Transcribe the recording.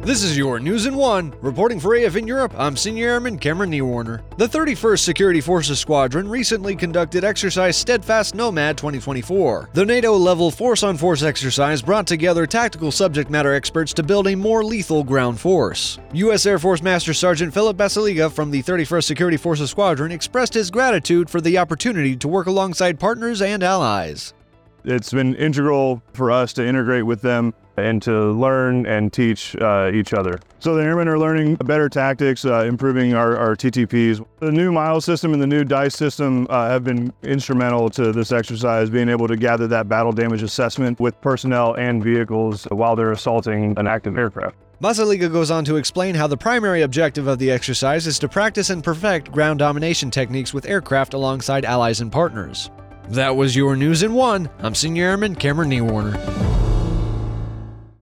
This is your News in One. Reporting for AFN Europe, I'm Senior Airman Cameron Niewarner. The 31st Security Forces Squadron recently conducted Exercise Steadfast Nomad 2024. The NATO-level force-on-force exercise brought together tactical subject matter experts to build a more lethal ground force. U.S. Air Force Master Sergeant Philip Basiliga from the 31st Security Forces Squadron expressed his gratitude for the opportunity to work alongside partners and allies. It's been integral for us to integrate with them and to learn and teach each other. So the airmen are learning better tactics, improving our TTPs. The new Miles system and the new DICE system have been instrumental to this exercise, being able to gather that battle damage assessment with personnel and vehicles while they're assaulting an active aircraft. Basiliga goes on to explain how the primary objective of the exercise is to practice and perfect ground domination techniques with aircraft alongside allies and partners. That was your News in One. I'm Senior Airman Cameron Niewarner.